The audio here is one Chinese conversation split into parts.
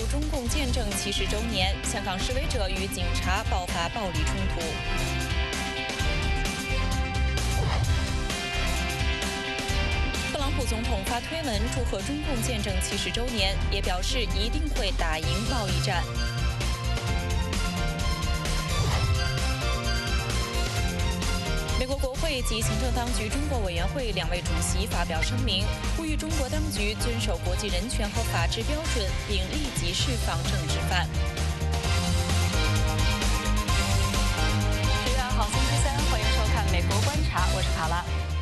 中共建政70周年，香港示威者与警察爆发暴力冲突。特朗普总统发推文祝贺中共建政70周年，也表示一定会打赢贸易战。 美国国会及行政当局中国委员会2位主席发表声明，呼吁中国当局遵守国际人权和法治标准，并立即释放政治犯。10月2号星期三，欢迎收看《美国观察》，我是卡拉。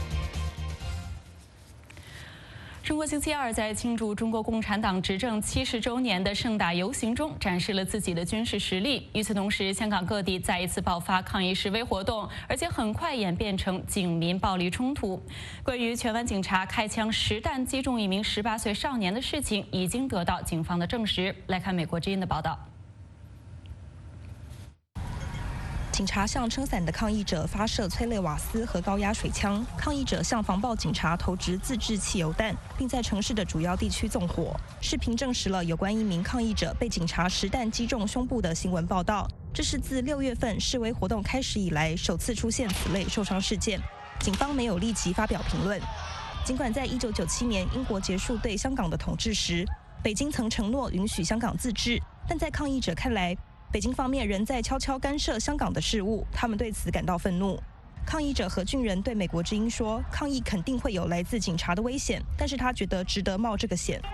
中国星期二在庆祝中国共产党执政70周年的盛大游行中，展示了自己的军事实力。与此同时，香港各地再一次爆发抗议示威活动，而且很快演变成警民暴力冲突。关于荃湾警察开枪实弹击中一名18岁少年的事情，已经得到警方的证实。来看美国之音的报道。 警察向撑伞的抗议者发射催泪瓦斯和高压水枪，抗议者向防暴警察投掷自制汽油弹，并在城市的主要地区纵火。视频证实了有关一名抗议者被警察实弹击中胸部的新闻报道。这是自6月份示威活动开始以来首次出现此类受伤事件。警方没有立即发表评论。尽管在1997年英国结束对香港的统治时，北京曾承诺允许香港自治，但在抗议者看来， 北京方面仍在悄悄干涉香港的事务，他们对此感到愤怒。抗议者何俊仁对美国之音说：“抗议肯定会有来自警察的危险，但是他觉得值得冒这个险。”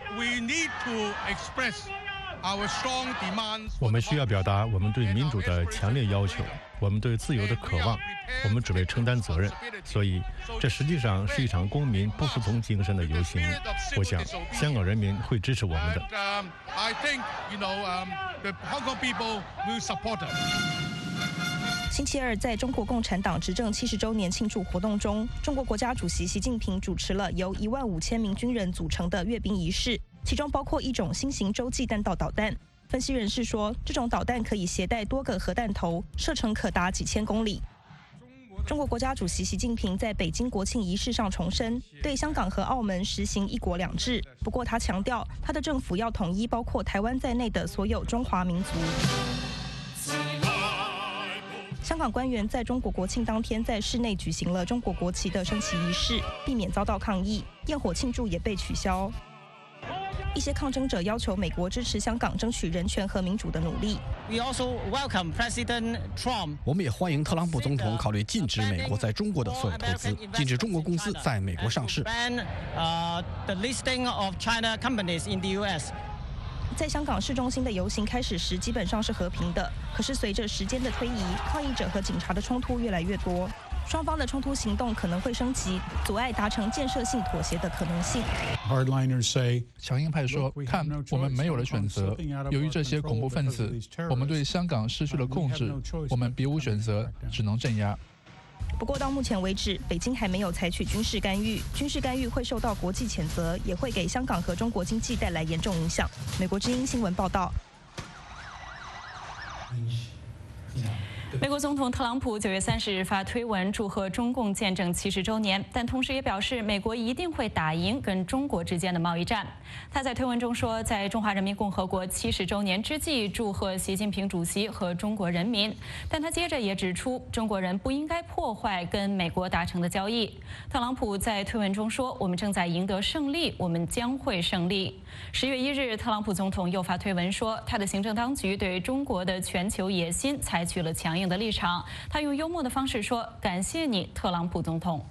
我们需要表达我们对民主的强烈要求，我们对自由的渴望，我们准备承担责任。所以，这实际上是一场公民不服从精神的游行。我想，香港人民会支持我们的。 星期二，在中国共产党执政70周年庆祝活动中，中国国家主席习近平主持了由15000名军人组成的阅兵仪式，其中包括一种新型洲际弹道导弹。分析人士说，这种导弹可以携带多个核弹头，射程可达几千公里。中国国家主席习近平在北京国庆仪式上重申，对香港和澳门实行1国2制。不过，他强调，他的政府要统一包括台湾在内的所有中华民族。 香港官员在中国国庆当天在室内举行了中国国旗的升旗仪式，避免遭到抗议，焰火庆祝也被取消。一些抗争者要求美国支持香港争取人权和民主的努力。 我们也欢迎特朗普总统考虑禁止美国在中国的所有投资，禁止中国公司在美国上市。 在香港市中心的游行开始时，基本上是和平的。可是随着时间的推移，抗议者和警察的冲突越来越多，双方的冲突行动可能会升级，阻碍达成建设性妥协的可能性。 强硬派说：“看，我们没有了选择。由于这些恐怖分子，我们对香港失去了控制，我们别无选择，只能镇压。” 不过到目前为止，北京还没有采取军事干预。军事干预会受到国际谴责，也会给香港和中国经济带来严重影响。美国之音新闻报道。 美国总统特朗普9月30日发推文祝贺中共建政70周年，但同时也表示美国一定会打赢跟中国之间的贸易战。他在推文中说，在中华人民共和国70周年之际，祝贺习近平主席和中国人民。但他接着也指出，中国人不应该破坏跟美国达成的交易。特朗普在推文中说：“我们正在赢得胜利，我们将会胜利。” 10月1日，特朗普总统又发推文说，他的行政当局对中国的全球野心采取了强硬的立场。他用幽默的方式说：“感谢你，特朗普总统。”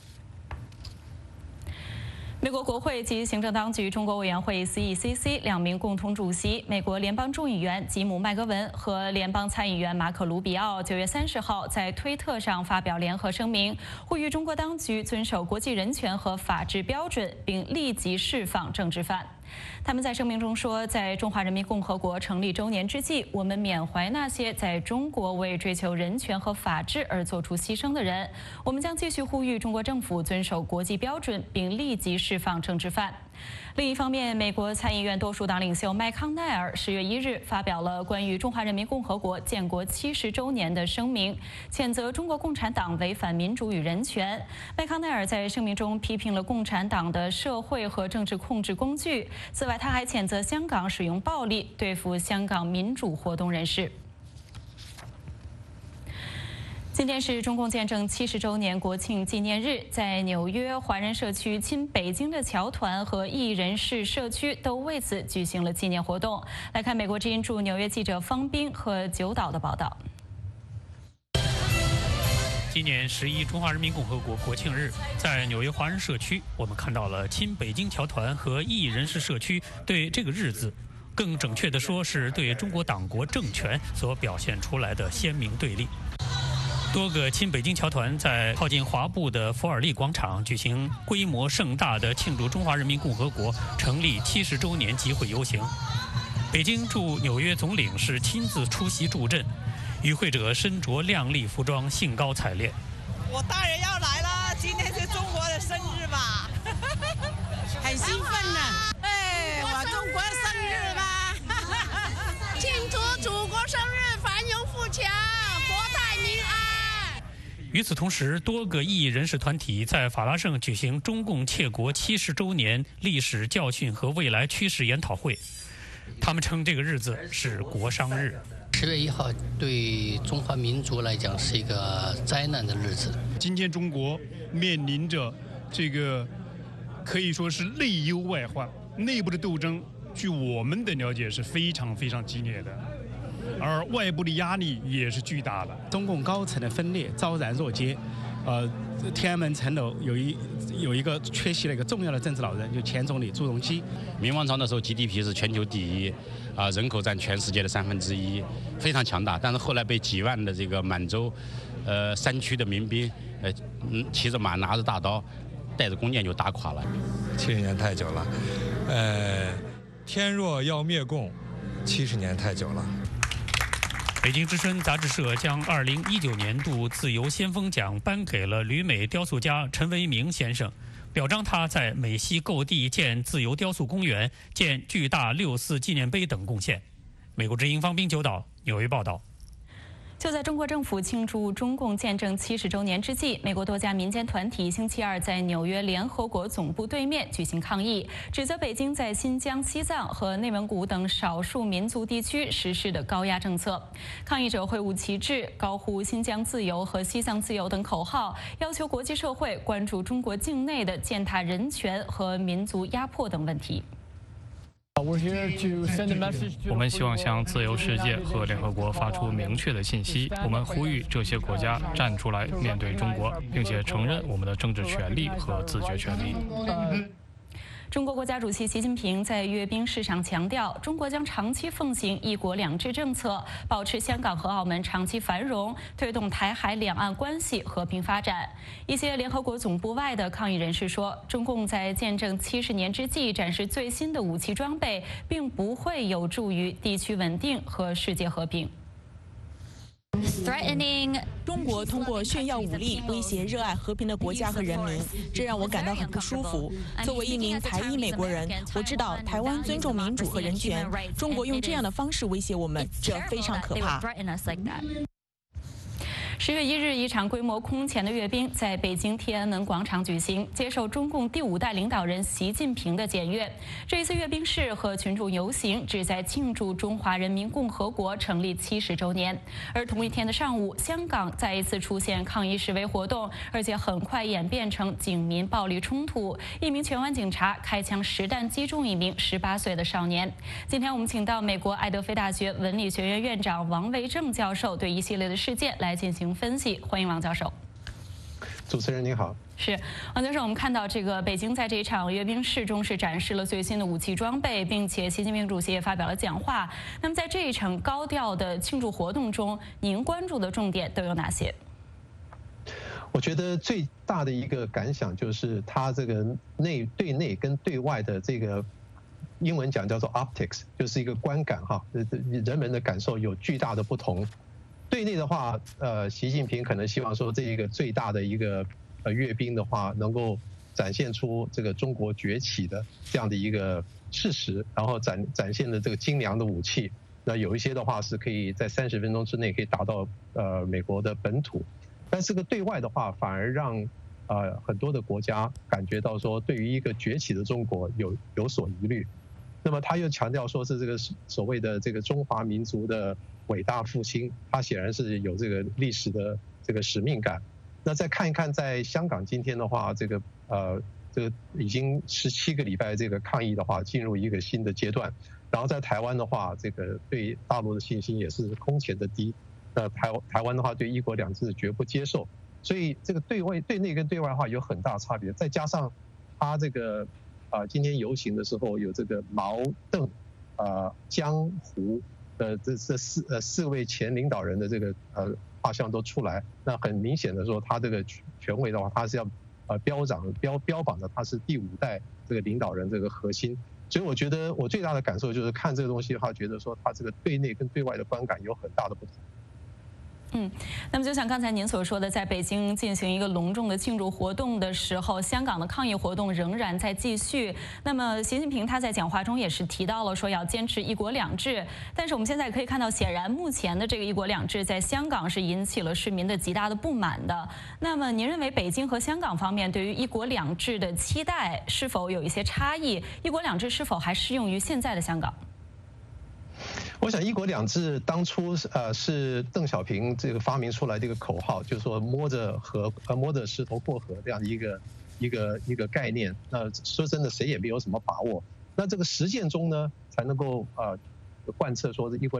美国国会及行政当局中国委员会 CECC 2名共同主席，美国联邦众议员吉姆·麦格文和联邦参议员马可·卢比奥9月30号在推特上发表联合声明，呼吁中国当局遵守国际人权和法治标准，并立即释放政治犯。 他们在声明中说，在中华人民共和国成立周年之际，我们缅怀那些在中国为追求人权和法治而做出牺牲的人。我们将继续呼吁中国政府遵守国际标准，并立即释放政治犯。 另一方面，美国参议院多数党领袖麦康奈尔10月1日发表了关于中华人民共和国建国70周年的声明，谴责中国共产党违反民主与人权。麦康奈尔在声明中批评了共产党的社会和政治控制工具。此外，他还谴责香港使用暴力对付香港民主活动人士。今天是中共建政70周年国庆纪念日，在纽约华人社区亲北京的侨团和异议人士社区都为此举行了纪念活动。来看美国之音驻纽约记者方斌和九岛的报道。 今年11中华人民共和国国庆日，在纽约华人社区，我们看到了亲北京侨团和异议人士社区对这个日子，更准确地说是对中国党国政权所表现出来的鲜明对立。多个亲北京侨团在靠近华埠的福尔利广场举行规模盛大的庆祝中华人民共和国成立70周年集会游行。北京驻纽约总领事亲自出席助阵，与会者身着亮丽服装，兴高采烈。 我大人要来了，今天是中国的生日吧，很兴奋呢。哎，我中国生日吧，庆祝祖国生日，繁荣富强，国泰民安。 与此同时，多个异议人士团体在法拉盛举行中共窃国70周年历史教训和未来趋势研讨会。他们称这个日子是国殇日。 10月1号对中华民族来讲是一个灾难的日子。 今天中国面临着这个可以说是内忧外患，内部的斗争，据我们的了解是非常非常激烈的。而外部的压力也是巨大的， 中共高层的分裂昭然若揭。天安门城楼有一个缺席了一个重要的政治老人，就前总理朱镕基。 明王朝的时候 GDP 是全球第一，人口占全世界的1/3，非常强大。但是后来被几万的这个满洲，山区的民兵，骑着马拿着大刀，带着弓箭就打垮了。 70年太久了，天若要灭共，70年太久了。 北京之声杂志社将2019年度自由先锋奖颁给了旅美雕塑家陈为民先生，表彰他在美西购地建自由雕塑公园、建巨大6·4纪念碑等贡献。美国之音方斌九岛纽约报道。 就在中国政府庆祝中共建政70周年之际，美国多家民间团体星期二在纽约联合国总部对面举行抗议，指责北京在新疆、西藏和内蒙古等少数民族地区实施的高压政策。抗议者挥舞旗帜，高呼“新疆自由”和“西藏自由”等口号，要求国际社会关注中国境内的践踏人权和民族压迫等问题。 我们希望向自由世界和联合国发出明确的信息，我们呼吁这些国家站出来面对中国，并且承认我们的政治权利和自决权利。 中国国家主席习近平在阅兵式上强调，中国将长期奉行“一国两制”政策，保持香港和澳门长期繁荣，推动台海两岸关系和平发展。一些联合国总部外的抗议人士说，中共在建政70年之际展示最新的武器装备，并不会有助于地区稳定和世界和平。 中国通过炫耀武力威胁热爱和平的国家和人民，这让我感到很不舒服。作为一名台裔美国人，我知道台湾尊重民主和人权，中国用这样的方式威胁我们，这非常可怕。 10月1日，一场规模空前的阅兵在北京天安门广场举行，接受中共第5代领导人习近平的检阅。这一次阅兵式和群众游行旨在庆祝中华人民共和国成立70周年。而同一天的上午，香港再一次出现抗议示威活动，而且很快演变成警民暴力冲突。一名荃湾警察开枪实弹击中一名18岁的少年。今天我们请到美国爱德菲大学文理学院院长王维正教授对一系列的事件来进行分析，欢迎王教授。 主持人您好。 是王教授，我们看到这个北京在这一场阅兵式中是展示了最新的武器装备，并且习近平主席也发表了讲话。那么在这一场高调的庆祝活动中，您关注的重点都有哪些？ 我觉得最大的一个感想就是它这个对内跟对外的这个英文讲叫做 optics， 就是一个观感哈，人们的感受有巨大的不同。对内的话，习近平可能希望说这一个最大的一个阅兵的话，能够展现出这个中国崛起的这样的一个事实，然后展现的这个精良的武器。那有一些的话是可以在30分钟之内可以打到美国的本土，但是个对外的话反而让很多的国家感觉到说对于一个崛起的中国有所疑虑。那么他又强调说是这个所谓的这个中华民族的伟大复兴，他显然是有这个历史的这个使命感。那再看一看在香港今天的话，这个已经17个礼拜这个抗议的话进入一个新的阶段。然后在台湾的话，这个对大陆的信心也是空前的低。台湾的话对1国2制绝不接受，所以这个对内跟对外的话有很大差别。再加上他这个今天游行的时候有这个毛邓江湖的这四位前领导人的这个画像都出来，那很明显的说他这个权威的话，他是要标榜的他是第5代这个领导人这个核心。所以我觉得我最大的感受就是看这个东西的话，觉得说它这个对内跟对外的观感有很大的不同。 那么就像刚才您所说的，在北京进行一个隆重的庆祝活动的时候，香港的抗议活动仍然在继续。那么习近平他在讲话中也是提到了说要坚持1国2制，但是我们现在可以看到，显然目前的这个1国2制在香港是引起了市民的极大的不满的。那么您认为北京和香港方面对于1国2制的期待是否有一些差异？1国2制是否还适用于现在的香港？ 我想1国2制当初是邓小平这个发明出来的一个口号，就是说摸着石头过河这样的一个概念。那说真的，谁也没有什么把握。那这个实践中呢，才能够贯彻说是1国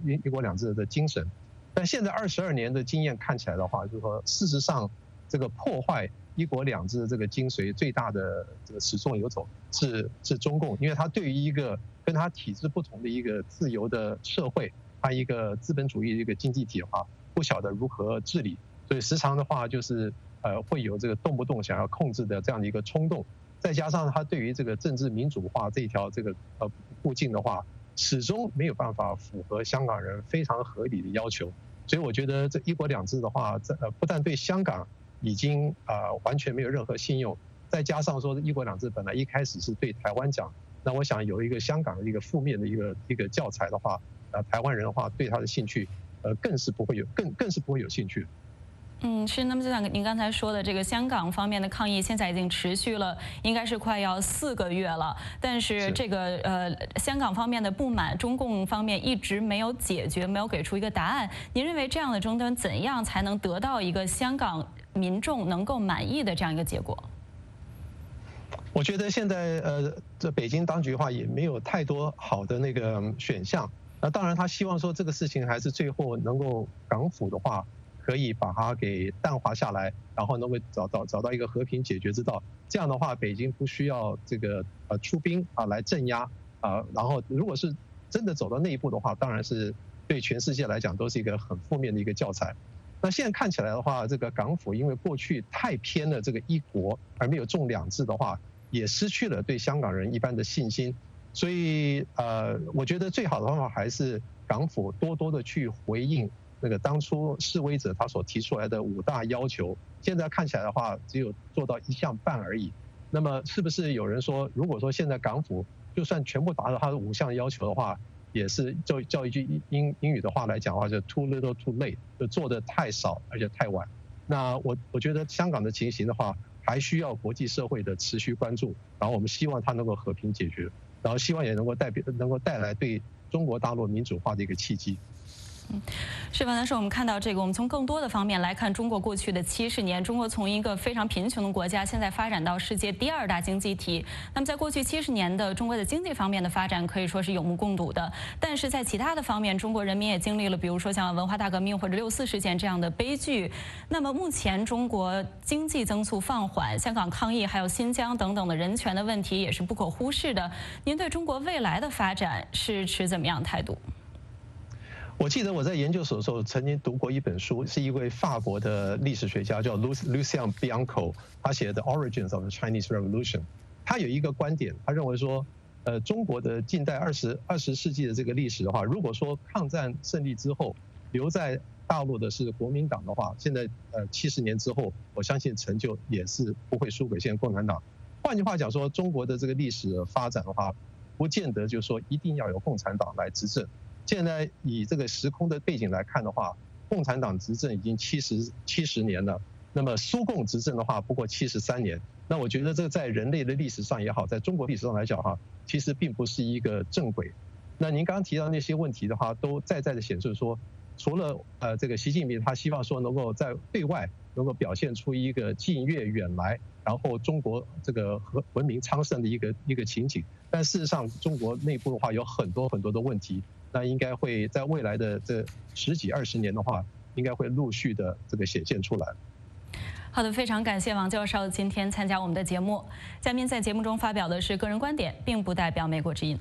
2制的精神。但现在22年的经验看起来的话，就是说事实上这个破坏1国2制的这个精髓最大的这个始作俑者是中共，因为他对于一个跟他体制不同的一个自由的社会，他一个资本主义的一个经济体的话，不晓得如何治理，所以时常的话就是会有这个动不动想要控制的这样的一个冲动，再加上他对于这个政治民主化这一条这个路径的话，始终没有办法符合香港人非常合理的要求，所以我觉得这1国2制的话，不但对香港已经完全没有任何信用，再加上说1国2制本来一开始是对台湾讲。那我想有一个香港的一个负面的一个教材的话，台湾人的话对他的兴趣，更是不会有兴趣。 是。那么就像您刚才说的，这个香港方面的抗议现在已经持续了，应该是快要4个月了。但是这个香港方面的不满，中共方面一直没有解决，没有给出一个答案。您认为这样的争端怎样才能得到一个香港民众能够满意的这样一个结果？ 我觉得现在这北京当局的话也没有太多好的那个选项。那当然他希望说这个事情还是最后能够港府的话可以把它给淡化下来，然后能够找到一个和平解决之道。这样的话，北京不需要这个出兵来镇压然后如果是真的走到那一步的话，当然是对全世界来讲都是一个很负面的一个教材。那现在看起来的话，这个港府因为过去太偏了这个1国而没有重2制的话，也失去了对香港人一般的信心，所以我觉得最好的方法还是港府多多的去回应那个当初示威者他所提出来的5大要求。现在看起来的话，只有做到1项半而已。那么是不是有人说，如果说现在港府就算全部达到他的5项要求的话，也是叫一句英语的话来讲的话，就 too little too late， 就做的太少而且太晚。那我觉得香港的情形的话，还需要国际社会的持续关注，然后我们希望它能够和平解决，然后希望也能够带来对中国大陆民主化的一个契机。 是吧？但是我们看到这个，我们从更多的方面来看，中国过去的70年，中国从一个非常贫穷的国家，现在发展到世界第2大经济体。那么在过去70年的中国的经济方面的发展可以说是有目共睹的，但是在其他的方面，中国人民也经历了，比如说像文化大革命或者6·4事件这样的悲剧。那么目前中国经济增速放缓，香港抗议还有新疆等等的人权的问题也是不可忽视的。您对中国未来的发展是持怎么样的态度？ 我记得我在研究所的时候曾经读过一本书，是一位法国的历史学家叫 Lucien Bianco， 他写的《Origins of the Chinese Revolution》。他有一个观点，他认为说，中国的近代20世纪的这个历史的话，如果说抗战胜利之后留在大陆的是国民党的话，现在70年之后，我相信成就也是不会输给现在共产党。换句话讲说，中国的这个历史发展的话，不见得就是说一定要有共产党来执政。现在以这个时空的背景来看的话，共产党执政已经70年了，那么苏共执政的话不过73年。那我觉得这个在人类的历史上也好，在中国历史上来讲哈，其实并不是一个正轨。那您刚刚提到那些问题的话，都在的显示说，除了这个习近平他希望说能够在对外能够表现出一个近悦远来，然后中国这个文明昌盛的一个情景，但事实上中国内部的话有很多的问题，那应该会在未来的这10几20年的话，应该会陆续的这个显现出来。 好的，非常感谢王教授今天参加我们的节目。嘉宾在节目中发表的是个人观点，并不代表美国之音。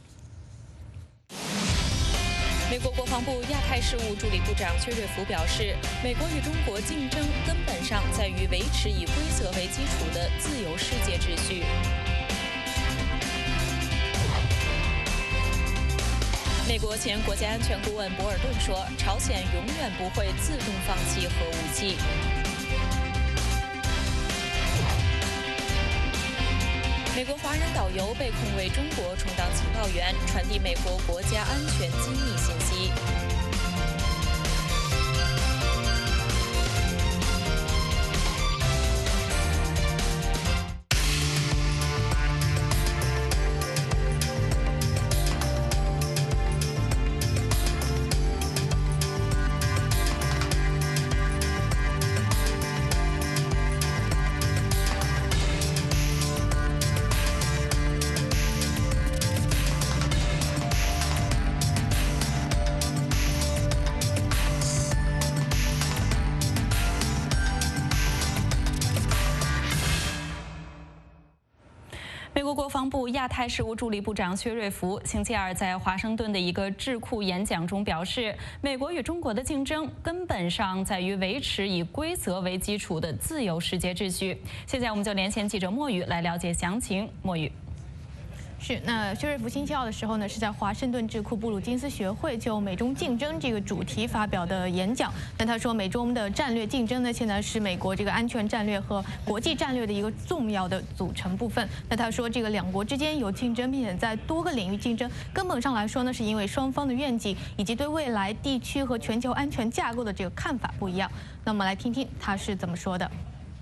美国国防部亚太事务助理部长薛瑞福表示，美国与中国竞争根本上在于维持以规则为基础的自由世界秩序。美国前国家安全顾问博尔顿说，朝鲜永远不会自动放弃核武器。美国华人导游被控为中国充当情报员，传递美国国家安全机密信息。美国国防部亚太事务助理部长薛瑞福星期二在华盛顿的一个智库演讲中表示，美国与中国的竞争根本上在于维持以规则为基础的自由世界秩序。现在我们就连线记者莫宇来了解详情。莫宇。 是，那薛瑞福星期二的时候呢，是在华盛顿智库布鲁金斯学会就美中竞争这个主题发表的演讲。那他说，美中的战略竞争呢，现在是美国这个安全战略和国际战略的一个重要的组成部分。那他说，这个两国之间有竞争，并且在多个领域竞争，根本上来说呢，是因为双方的愿景以及对未来地区和全球安全架构的这个看法不一样。那我们来听听他是怎么说的。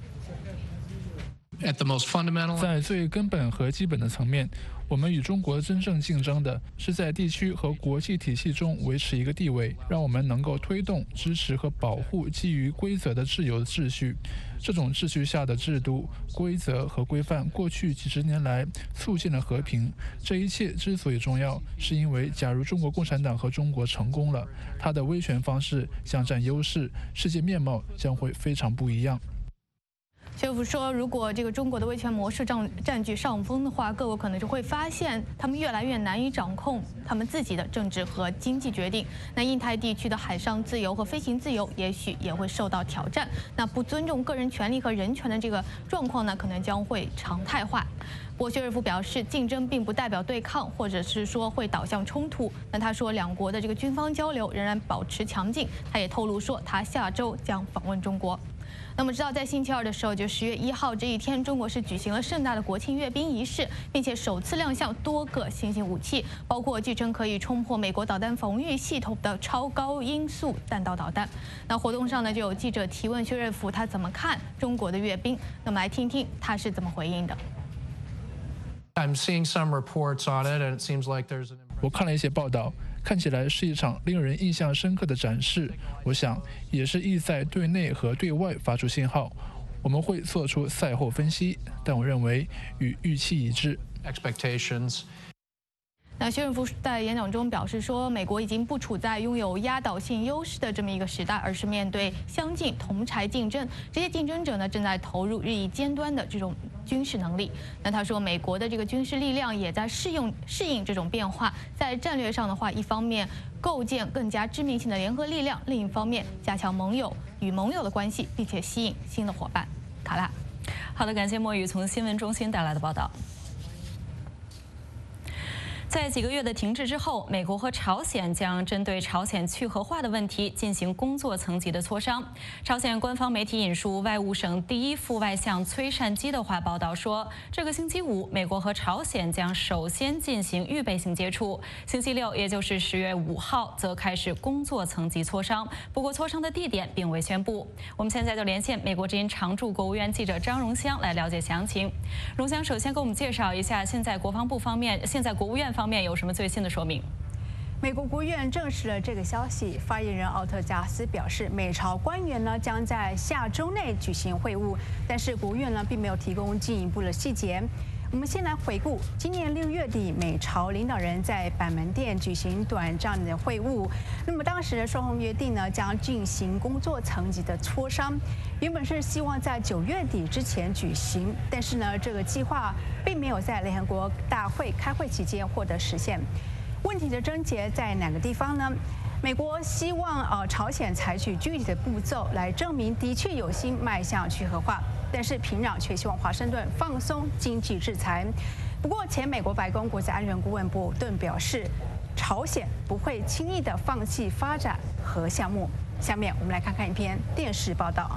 在最根本和基本的层面，我们与中国真正竞争的是在地区和国际体系中维持一个地位，让我们能够推动、支持和保护基于规则的自由秩序。这种秩序下的制度、规则和规范，过去几十年来促进了和平。这一切之所以重要，是因为假如中国共产党和中国成功了，它的威权方式将占优势，世界面貌将会非常不一样。 薛瑞福说，如果这个中国的威权模式占据上风的话，各国可能就会发现他们越来越难以掌控他们自己的政治和经济决定。那印太地区的海上自由和飞行自由也许也会受到挑战。那不尊重个人权利和人权的这个状况呢，可能将会常态化。不过薛瑞福表示，竞争并不代表对抗，或者是说会导向冲突。那他说，两国的这个军方交流仍然保持强劲。他也透露说，他下周将访问中国。那么知道在星期二的时候，就10月1号这一天，中国是举行了盛大的国庆阅兵仪式，并且首次亮相多个新型武器，包括据称可以冲破美国导弹防御系统的超高音速弹道导弹。那活动上呢，就有记者提问薛瑞福他怎么看中国的阅兵，那么来听听他是怎么回应的。 我看了一些报道，看起来是一场令人印象深刻的展示。我想，也是意在对内和对外发出信号。我们会做出赛后分析，但我认为与预期一致。 那薛瑞福在演讲中表示说，美国已经不处在拥有压倒性优势的这么一个时代，而是面对相近同柴竞争。这些竞争者呢，正在投入日益尖端的这种军事能力。那他说，美国的这个军事力量也在适应这种变化。在战略上的话，一方面构建更加致命性的联合力量，另一方面加强与盟友的关系，并且吸引新的伙伴。卡拉， 好的，感谢莫宇从新闻中心带来的报道。 在几个月的停滞之后，美国和朝鲜将针对朝鲜去核化的问题进行工作层级的磋商。朝鲜官方媒体引述外务省第一副外相崔善基的话报道说，这个星期五，美国和朝鲜将首先进行预备性接触，星期六，也就是10月5号，则开始工作层级磋商。不过，磋商的地点并未宣布。我们现在就连线美国之音常驻国务院记者张荣香来了解详情。荣香首先给我们介绍一下，现在国务院方面有什么最新的说明？ 美国国务院证实了这个消息，发言人奥特加斯表示，美朝官员呢将在下周内举行会晤，但是国务院呢并没有提供进一步的细节。我们先来回顾，今年6月底，美朝领导人在板门店举行短暂的会晤。那么当时双方约定呢，将进行工作层级的磋商，原本是希望在9月底之前举行，但是呢，这个计划并没有在联合国大会开会期间获得实现。问题的症结在哪个地方呢？美国希望朝鲜采取具体的步骤来证明的确有心迈向去核化，但是平壤却希望华盛顿放松经济制裁。不过，前美国白宫国家安全顾问博尔顿表示，朝鲜不会轻易的放弃发展核项目。下面我们来看看一篇电视报道。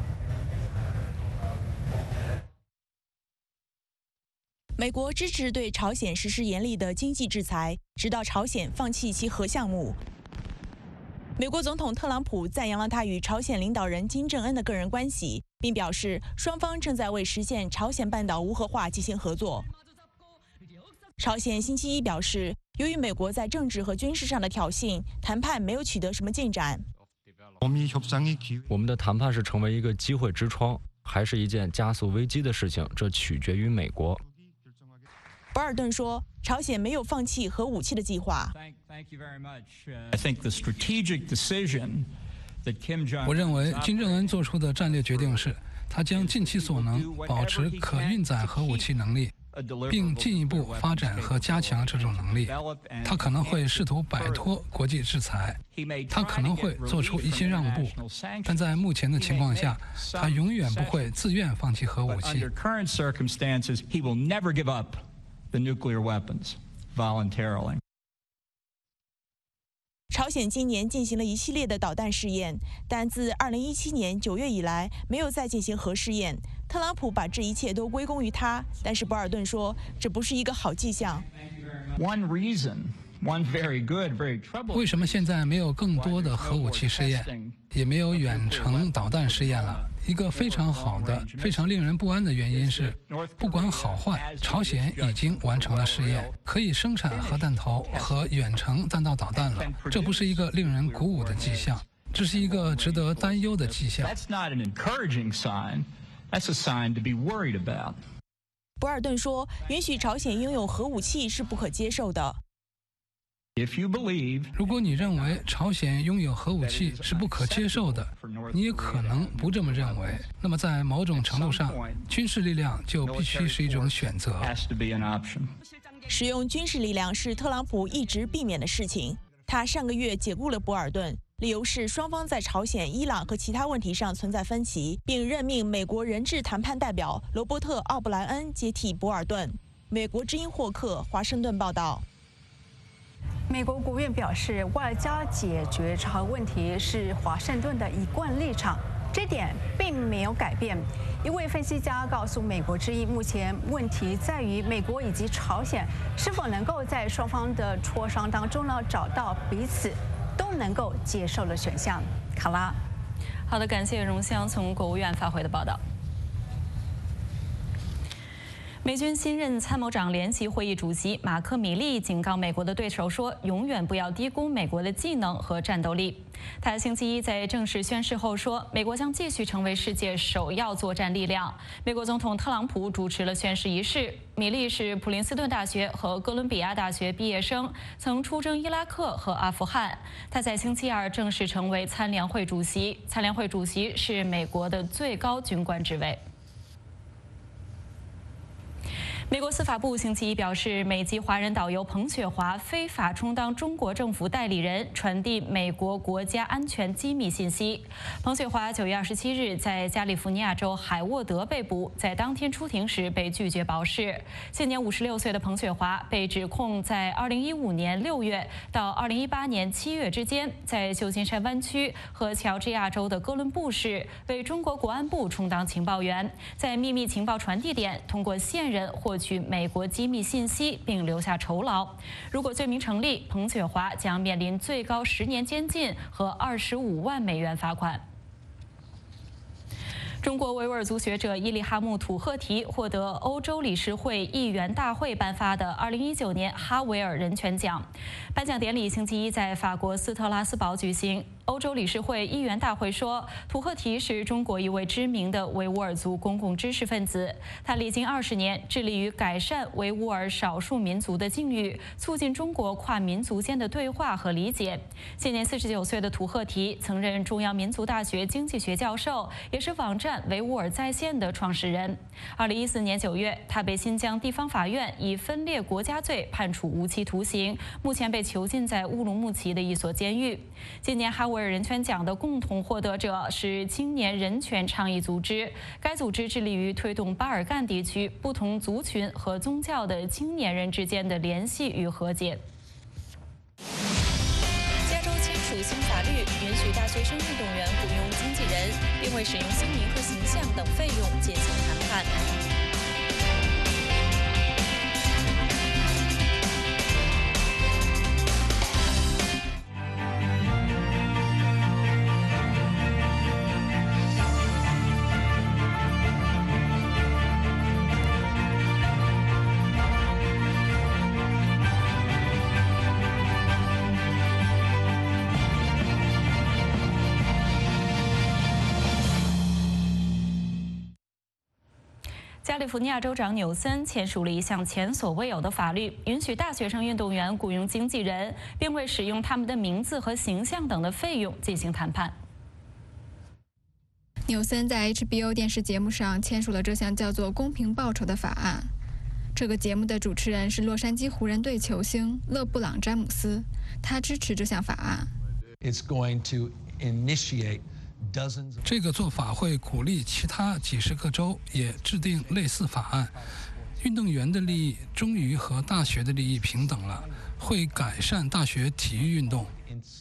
美国支持对朝鲜实施严厉的经济制裁，直到朝鲜放弃其核项目。美国总统特朗普赞扬了他与朝鲜领导人金正恩的个人关系，并表示双方正在为实现朝鲜半岛无核化进行合作。朝鲜星期一表示，由于美国在政治和军事上的挑衅，谈判没有取得什么进展。 我们的谈判是成为一个机会之窗，还是一件加速危机的事情，这取决于美国。 博尔顿说，朝鲜没有放弃核武器的计划。 我认为金正恩做出的战略决定是，他将尽其所能保持可运载核武器能力，并进一步发展和加强这种能力。他可能会试图摆脱国际制裁，他可能会做出一些让步，但在目前的情况下，他永远不会自愿放弃核武器。 the nuclear weapons voluntarily. 朝鲜今年进行了一系列的导弹试验，但自2017年9月以来没有再进行核试验。特朗普把这一切都归功于他，但是博尔顿说这不是一个好迹象。 为什么现在没有更多的核武器试验，也没有远程导弹试验了？一个非常好的、非常令人不安的原因是，不管好坏，朝鲜已经完成了试验，可以生产核弹头和远程弹道导弹了。这不是一个令人鼓舞的迹象，这是一个值得担忧的迹象。 博尔顿说，允许朝鲜拥有核武器是不可接受的。 如果你认为朝鲜拥有核武器是不可接受的，你也可能不这么认为。那么在某种程度上，军事力量就必须是一种选择。 使用军事力量是特朗普一直避免的事情。他上个月解雇了博尔顿，理由是双方在朝鲜、伊朗和其他问题上存在分歧，并任命美国人质谈判代表罗伯特·奥布莱恩接替博尔顿。美国之音霍克，华盛顿报道。 美国国务院表示，外交解决朝核问题是华盛顿的一贯立场，这点并没有改变。一位分析家告诉美国之音，目前问题在于美国以及朝鲜是否能够在双方的磋商当中呢找到彼此都能够接受的选项。卡拉， 好的，感谢荣香从国务院发回的报道。美军新任参谋长联席会议主席马克·米利警告美国的对手说：“永远不要低估美国的技能和战斗力。”他星期一在正式宣誓后说：“美国将继续成为世界首要作战力量。”美国总统特朗普主持了宣誓仪式。米利是普林斯顿大学和哥伦比亚大学毕业生，曾出征伊拉克和阿富汗。他在星期二正式成为参联会主席。参联会主席是美国的最高军官职位。 美国司法部星期一表示，美籍华人导游彭雪华非法充当中国政府代理人，传递美国国家安全机密信息。彭雪华9月27日在加利福尼亚州海沃德被捕，在当天出庭时被拒绝保释。现年56岁的彭雪华被指控在2015年6月到2018年7月之间，在旧金山湾区和乔治亚州的哥伦布市为中国国安部充当情报员，在秘密情报传递点通过线人获取美国机密信息，并留下酬劳。如果罪名成立，彭雪华将面临最高10年监禁和25万美元罚款。中国维吾尔族学者伊利哈木·土赫提获得欧洲理事会议员大会颁发的2019年哈维尔人权奖。颁奖典礼星期一在法国斯特拉斯堡举行。欧洲理事会议员大会说，土赫提是中国一位知名的维吾尔族公共知识分子。他历经20年，致力于改善维吾尔少数民族的境遇，促进中国跨民族间的对话和理解。现年49岁的土赫提曾任中央民族大学经济学教授，也是网站维吾尔在线的创始人。2014年9月，他被新疆地方法院以分裂国家罪判处无期徒刑，目前被囚禁在乌鲁木齐的一所监狱。今年哈维尔人权奖的共同获得者是青年人权倡议组织，该组织致力于推动巴尔干地区不同族群和宗教的青年人之间的联系与和解。加州签署新法律，允许大学生运动员雇佣经纪人，并为使用姓名和形象等费用进行谈判。加利福尼亚州长纽森签署了一项前所未有的法律，允许大学生运动员雇佣经纪人，并为使用他们的名字和形象等的费用进行谈判。 纽森在 HBO 电视节目上签署了这项叫做“公平报酬”的法案。这个节目的主持人是洛杉矶湖人队球星勒布朗·詹姆斯，他支持这项法案。 这个做法会鼓励其他几十个州也制定类似法案。运动员的利益终于和大学的利益平等了，会改善大学体育运动。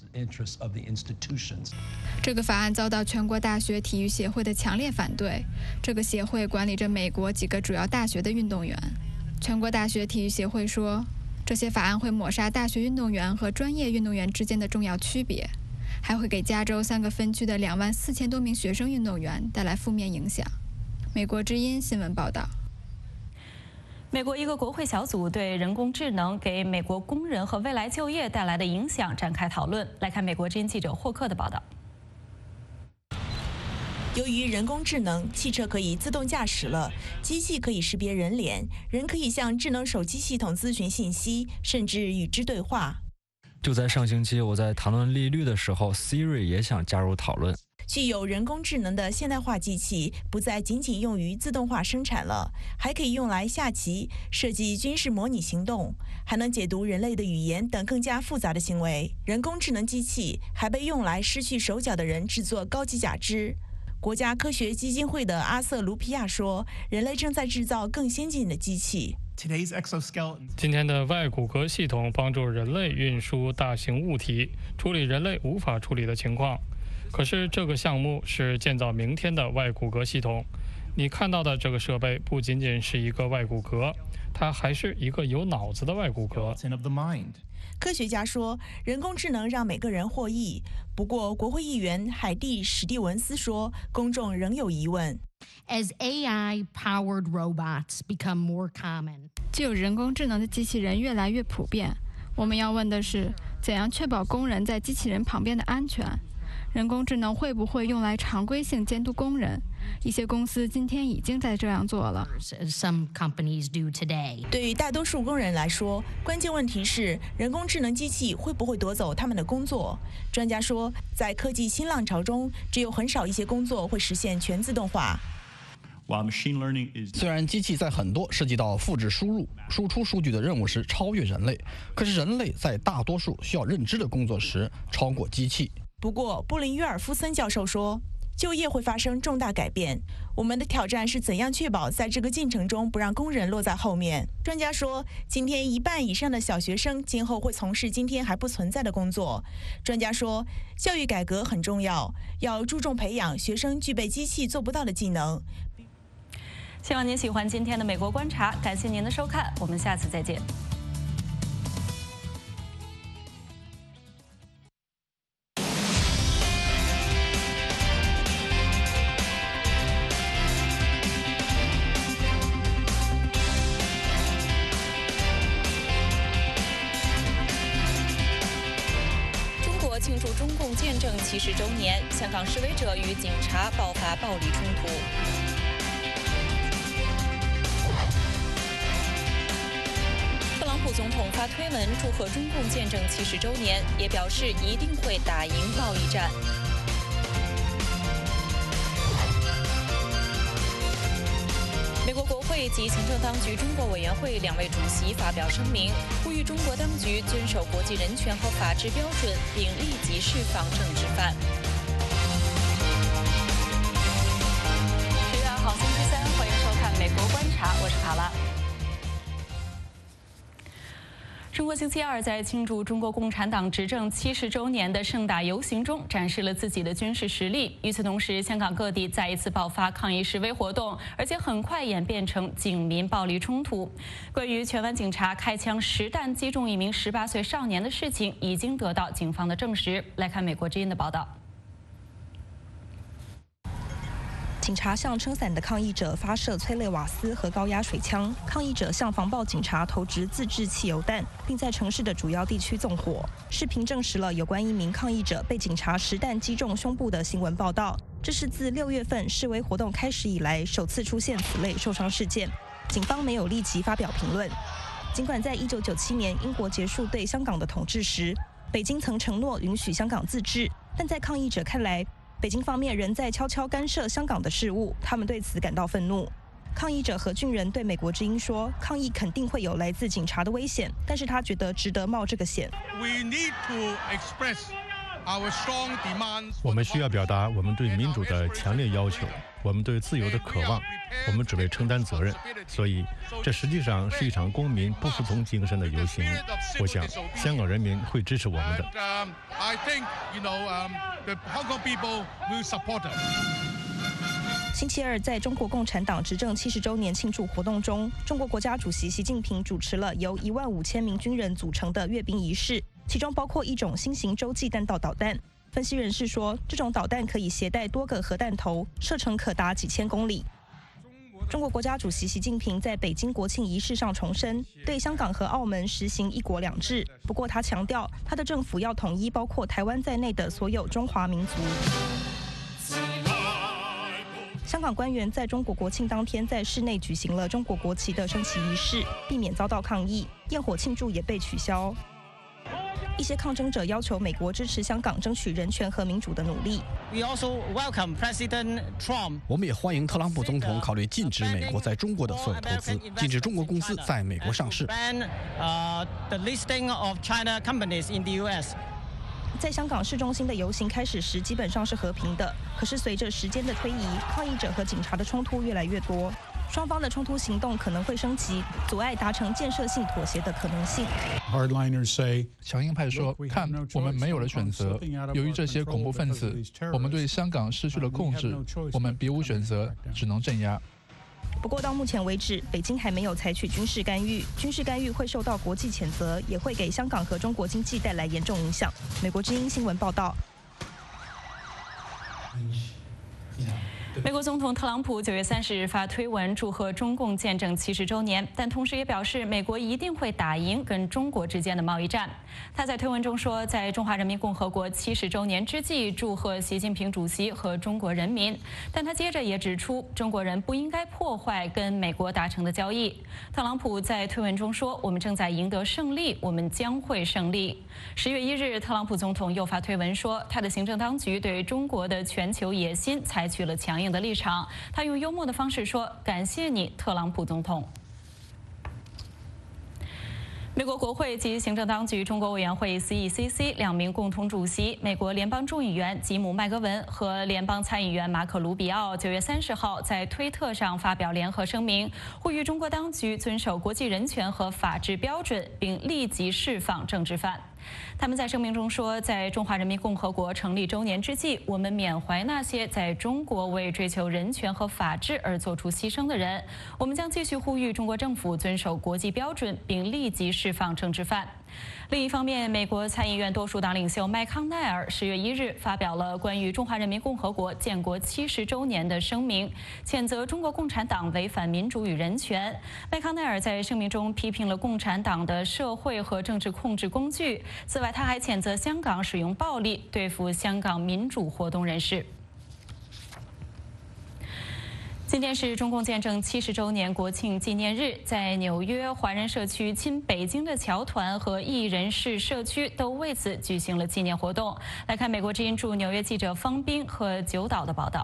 这个法案遭到全国大学体育协会的强烈反对。这个协会管理着美国几个主要大学的运动员。全国大学体育协会说，这些法案会抹杀大学运动员和专业运动员之间的重要区别，还会给加州3个分区的24000多名学生运动员带来负面影响。美国之音新闻报道。 美国一个国会小组对人工智能给美国工人和未来就业带来的影响展开讨论。来看美国之音记者霍克的报道。 由于人工智能，汽车可以自动驾驶了，机器可以识别人脸，人可以向智能手机系统咨询信息，甚至与之对话。 就在上星期，我在谈论利率的时候 ，Siri 也想加入讨论。 具有人工智能的现代化机器不再仅仅用于自动化生产了，还可以用来下棋、设计军事模拟行动，还能解读人类的语言等更加复杂的行为。人工智能机器还被用来失去手脚的人制作高级假肢。国家科学基金会的阿瑟·卢皮亚说：“人类正在制造更先进的机器。” 今天的外骨骼系统帮助人类运输大型物体，处理人类无法处理的情况。可是这个项目是建造明天的外骨骼系统。你看到的这个设备不仅仅是一个外骨骼，它还是一个有脑子的外骨骼。 科学家说，人工智能让每个人获益。不过，国会议员海蒂·史蒂文斯说，公众仍有疑问。 As AI-powered robots become more common， 具有人工智能的机器人越来越普遍。我们要问的是，怎样确保工人在机器人旁边的安全？人工智能会不会用来常规性监督工人？一些公司今天已经在这样做了。 Some companies do today。 对于大多数工人来说，关键问题是人工智能机器会不会夺走他们的工作？专家说，在科技新浪潮中，只有很少一些工作会实现全自动化。 虽然机器在很多涉及到复制、输入、输出数据的任务时超越人类，可是人类在大多数需要认知的工作时超过机器。 不过，布林约尔夫森教授说，就业会发生重大改变。我们的挑战是怎样确保在这个进程中不让工人落在后面。专家说，今天1半以上的小学生今后会从事今天还不存在的工作。专家说，教育改革很重要，要注重培养学生具备机器做不到的技能。 希望您喜欢今天的美国观察，感谢您的收看，我们下次再见。中国庆祝中共建政70周年，香港示威者与警察爆发暴力冲突。特朗普总统发推文祝贺中共建政70周年，也表示一定会打赢贸易战。美国国会及行政当局中国委员会2位主席发表声明，呼吁中国当局遵守国际人权和法治标准，并立即释放政治犯。10月2号星期三，欢迎收看《美国观察》，我是卡拉。中国星期二在庆祝中国共产党执政70周年的盛大游行中展示了自己的军事实力。与此同时，香港各地再一次爆发抗议示威活动，而且很快演变成警民暴力冲突。关于荃湾警察开枪实弹击中一名18岁少年的事情，已经得到警方的证实。来看美国之音的报道。 警察向撑伞的抗议者发射催泪瓦斯和高压水枪，抗议者向防暴警察投掷自制汽油弹，并在城市的主要地区纵火。视频证实了有关一名抗议者被警察实弹击中胸部的新闻报道。这是自6月份示威活动开始以来首次出现此类受伤事件。警方没有立即发表评论。尽管在1997年英国结束对香港的统治时，北京曾承诺允许香港自治，但在抗议者看来，北京方面仍在悄悄干涉香港的事务，他们对此感到愤怒。抗议者何俊仁对美国之音说，抗议肯定会有来自警察的危险，但是他觉得值得冒这个险。 我们需要表达我们对民主的强烈要求，我们对自由的渴望，我们准备承担责任。所以，这实际上是一场公民不服从精神的游行。我想，香港人民会支持我们的。 星期二，在中国共产党执政70周年庆祝活动中，中国国家主席习近平主持了由15000名军人组成的阅兵仪式，其中包括一种新型洲际弹道导弹。分析人士说，这种导弹可以携带多个核弹头，射程可达几千公里。中国国家主席习近平在北京国庆仪式上重申，对香港和澳门实行1国2制。不过，他强调，他的政府要统一包括台湾在内的所有中华民族。香港官员在中国国庆当天在室内举行了中国国旗的升旗仪式，避免遭到抗议，焰火庆祝也被取消。一些抗争者要求美国支持香港争取人权和民主的努力。 我们也欢迎特朗普总统考虑禁止美国在中国的所有投资，禁止中国公司在美国上市。 在香港市中心的游行开始时基本上是和平的，可是随着时间的推移，抗议者和警察的冲突越来越多，双方的冲突行动可能会升级，阻碍达成建设性妥协的可能性。 强硬派说：“看，我们没有了选择。由于这些恐怖分子，我们对香港失去了控制，我们别无选择，只能镇压。” 不过到目前为止，北京还没有采取军事干预，军事干预会受到国际谴责，也会给香港和中国经济带来严重影响。美国之音新闻报道。 美国总统特朗普9月30日发推文祝贺中共建政70周年，但同时也表示美国一定会打赢跟中国之间的贸易战。他在推文中说，在中华人民共和国70周年之际，祝贺习近平主席和中国人民。但他接着也指出，中国人不应该破坏跟美国达成的交易。特朗普在推文中说，我们正在赢得胜利，我们将会胜利。10月1日，特朗普总统又发推文说，他的行政当局对中国的全球野心采取了强硬的立场。他用幽默的方式说：“感谢你，特朗普总统。”美国国会及行政当局中国委员会 CECC 2名共同主席，美国联邦众议员吉姆·麦格文和联邦参议员马可·卢比奥9月30号在推特上发表联合声明，呼吁中国当局遵守国际人权和法治标准，并立即释放政治犯。他们在声明中说，在中华人民共和国成立周年之际，我们缅怀那些在中国为追求人权和法治而做出牺牲的人。我们将继续呼吁中国政府遵守国际标准，并立即释放政治犯。另一方面，美国参议院多数党领袖麦康奈尔10月1日发表了关于中华人民共和国建国70周年的声明，谴责中国共产党违反民主与人权。麦康奈尔在声明中批评了共产党的社会和政治控制工具。此外，他还谴责香港使用暴力对付香港民主活动人士。今天是中共建政70周年国庆纪念日，在纽约华人社区亲北京的侨团和艺人士社区都为此举行了纪念活动。来看美国之音驻纽约记者方斌和九岛的报道。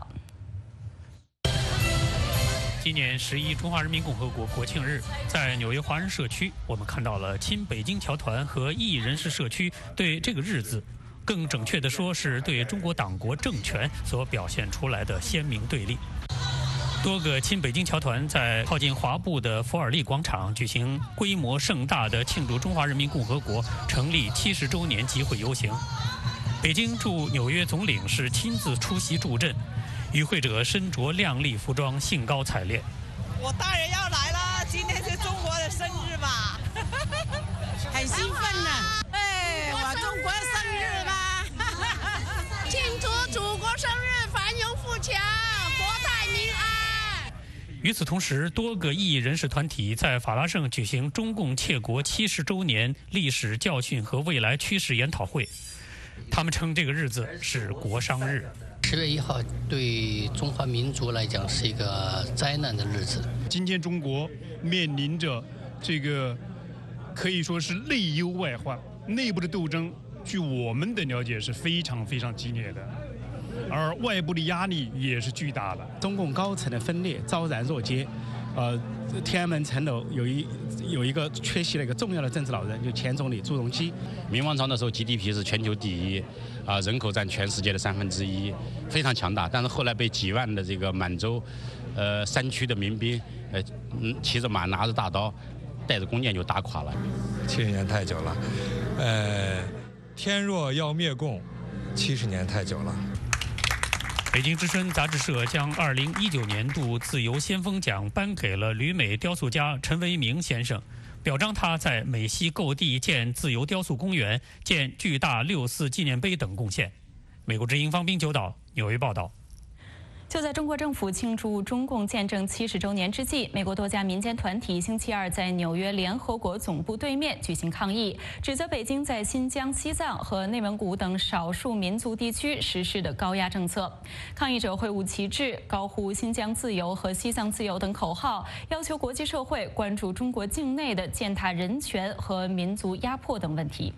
今年11中华人民共和国国庆日，在纽约华人社区，我们看到了亲北京侨团和艺人士社区对这个日子，更准确地说是对中国党国政权所表现出来的鲜明对立。多个亲北京侨团在靠近华埠的福尔利广场举行规模盛大的庆祝中华人民共和国成立70周年集会游行。北京驻纽约总领事亲自出席助阵，与会者身着亮丽服装，兴高采烈。 我大人要来了，今天是中国的生日吧，很兴奋呢。哎，我中国生日吧，庆祝祖国生日，繁荣富强，国泰民安。 与此同时，多个异议人士团体在法拉盛举行中共窃国70周年历史教训和未来趋势研讨会。他们称这个日子是国殇日。 10月1号对中华民族来讲是一个灾难的日子。 今天中国面临着这个可以说是内忧外患，内部的斗争，据我们的了解是非常非常激烈的。而外部的压力也是巨大的， 中共高层的分裂昭然若揭。天安门城楼有一个缺席了一个重要的政治老人，就前总理朱镕基。 明王朝的时候 GDP 是全球第一，人口占全世界的1/3，非常强大。但是后来被几万的这个满洲，山区的民兵，骑着马拿着大刀，带着弓箭就打垮了。 70年太久了，天若要灭共，70年太久了。 北京之声杂志社将2019年度自由先锋奖颁给了旅美雕塑家陈维明先生，表彰他在美西购地建自由雕塑公园、建巨大6·4纪念碑等贡献。美国之音方斌九岛纽约报道。 就在中国政府庆祝中共建政70周年之际，美国多家民间团体星期二在纽约联合国总部对面举行抗议，指责北京在新疆、西藏和内蒙古等少数民族地区实施的高压政策。抗议者挥舞旗帜，高呼“新疆自由”和“西藏自由”等口号，要求国际社会关注中国境内的践踏人权和民族压迫等问题。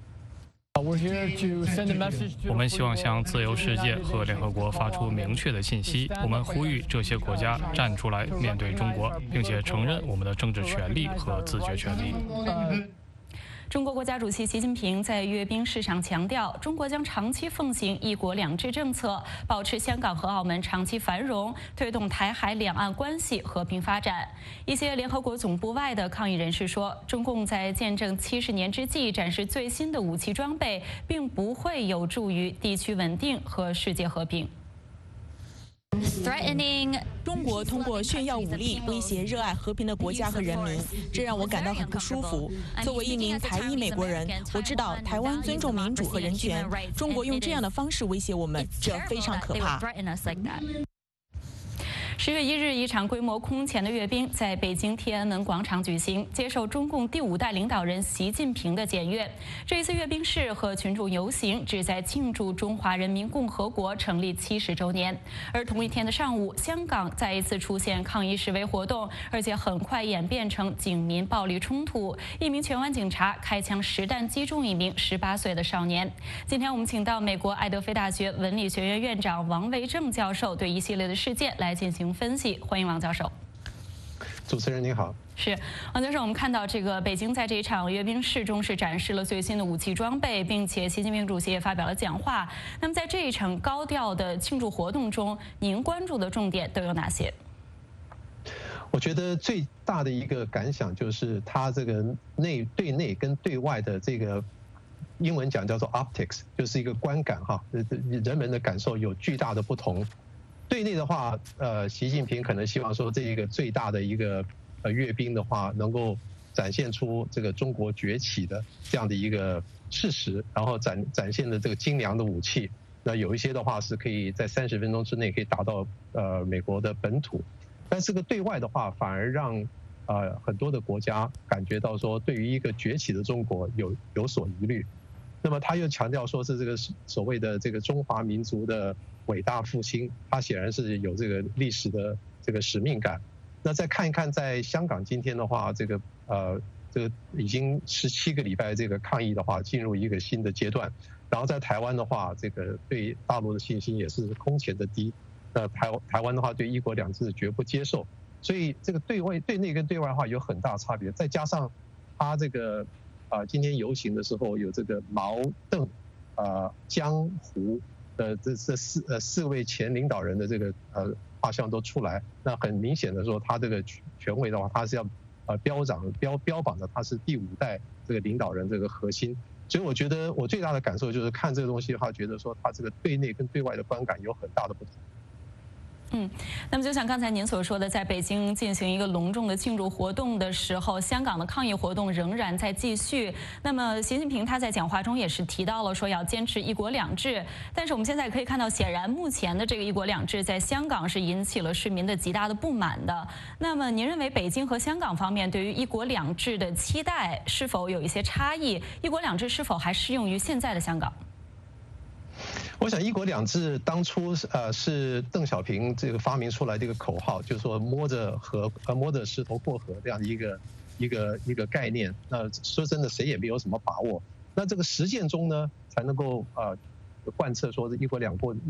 我们希望向自由世界和联合国发出明确的信息，我们呼吁这些国家站出来面对中国，并且承认我们的政治权利和自决权利。 中国国家主席习近平在阅兵式上强调，中国将长期奉行“一国两制”政策，保持香港和澳门长期繁荣，推动台海两岸关系和平发展。一些联合国总部外的抗议人士说，中共在建政70年之际展示最新的武器装备，并不会有助于地区稳定和世界和平。 中国通过炫耀武力威胁热爱和平的国家和人民，这让我感到很不舒服。作为一名台裔美国人，我知道台湾尊重民主和人权，中国用这样的方式威胁我们，这非常可怕。 10月1日，一场规模空前的阅兵在北京天安门广场举行，接受中共第5代领导人习近平的检阅。这一次阅兵式和群众游行旨在庆祝中华人民共和国成立70周年。而同一天的上午，香港再一次出现抗议示威活动，而且很快演变成警民暴力冲突。一名荃湾警察开枪实弹击中一名18岁的少年。今天我们请到美国爱德菲大学文理学院院长王维正教授对一系列的事件来进行分析，欢迎王教授。 主持人您好。 是王教授，我们看到这个北京在这一场阅兵式中是展示了最新的武器装备，并且习近平主席也发表了讲话。那么在这一场高调的庆祝活动中，您关注的重点都有哪些？ 我觉得最大的一个感想就是它这个对内跟对外的这个英文讲叫做 optics， 就是一个观感哈，人们的感受有巨大的不同。对内的话，习近平可能希望说这一个最大的一个阅兵的话，能够展现出这个中国崛起的这样的一个事实，然后展现的这个精良的武器。那有一些的话是可以在30分钟之内可以打到美国的本土，但是个对外的话，反而让很多的国家感觉到说，对于一个崛起的中国有所疑虑。那么他又强调说是这个所谓的这个中华民族的伟大复兴，他显然是有这个历史的这个使命感。那再看一看在香港今天的话，这个已经17个礼拜这个抗议的话，进入一个新的阶段。然后在台湾的话，这个对大陆的信心也是空前的低。台湾的话对1国2制绝不接受，所以这个对内跟对外的话有很大差别。再加上他这个今天游行的时候有这个毛邓江湖的这四位前领导人的这个画像都出来，那很明显的说他这个权威的话，他是要标榜的他是第5代这个领导人这个核心。所以我觉得我最大的感受就是看这个东西的话，觉得说他这个对内跟对外的观感有很大的不同。 那么就像刚才您所说的，在北京进行一个隆重的庆祝活动的时候，香港的抗议活动仍然在继续。那么习近平他在讲话中也是提到了说要坚持1国2制，但是我们现在可以看到，显然目前的这个1国2制在香港是引起了市民的极大的不满的。那么您认为北京和香港方面对于1国2制的期待是否有一些差异？1国2制是否还适用于现在的香港？ 我想1国2制当初是邓小平这个发明出来的一个口号，就是说摸着石头过河这样的一个概念。那说真的，谁也没有什么把握。那这个实践中呢，才能够贯彻说是1国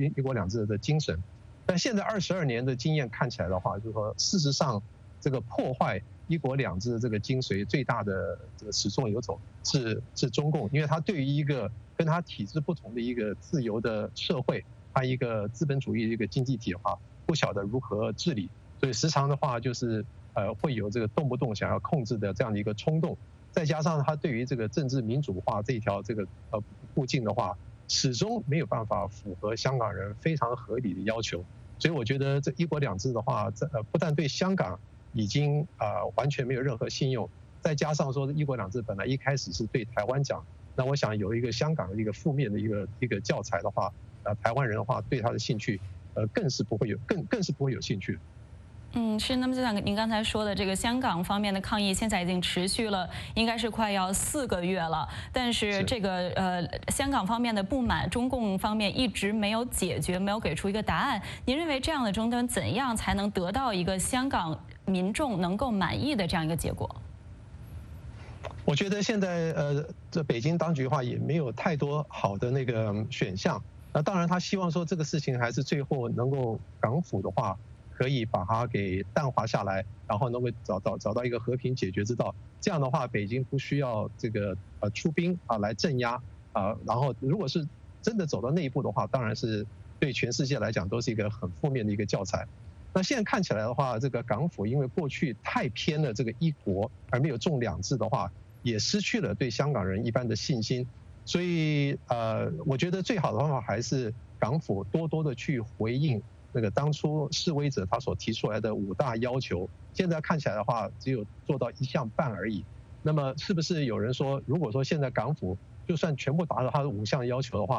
2制的精神。但现在22年的经验看起来的话，就是说事实上这个破坏1国2制这个精髓最大的这个始作俑者是中共，因为他对于一个跟他体制不同的一个自由的社会，他一个资本主义的一个经济体的话，不晓得如何治理，所以时常的话就是会有这个动不动想要控制的这样的一个冲动，再加上他对于这个政治民主化这一条这个路径的话，始终没有办法符合香港人非常合理的要求，所以我觉得这1国2制的话，不但对香港已经完全没有任何信用，再加上说1国2制本来一开始是对台湾讲。那我想有一个香港的一个负面的一个教材的话，台湾人的话对他的兴趣，更是不会有兴趣。 是。那么就像您刚才说的，这个香港方面的抗议现在已经持续了，应该是快要4个月了。但是这个香港方面的不满，中共方面一直没有解决，没有给出一个答案。您认为这样的争端怎样才能得到一个香港民众能够满意的这样一个结果？ 我觉得现在这北京当局的话也没有太多好的那个选项。那当然他希望说这个事情还是最后能够港府的话可以把它给淡化下来，然后能够找到一个和平解决之道。这样的话，北京不需要这个出兵来镇压然后如果是真的走到那一步的话，当然是对全世界来讲都是一个很负面的一个教材。那现在看起来的话，这个港府因为过去太偏了这个1国，而没有重2制的话，也失去了对香港人一般的信心，所以我觉得最好的方法还是港府多多的去回应那个当初示威者他所提出来的5大要求。现在看起来的话，只有做到1项半而已。那么是不是有人说，如果说现在港府就算全部达到他的5项要求的话，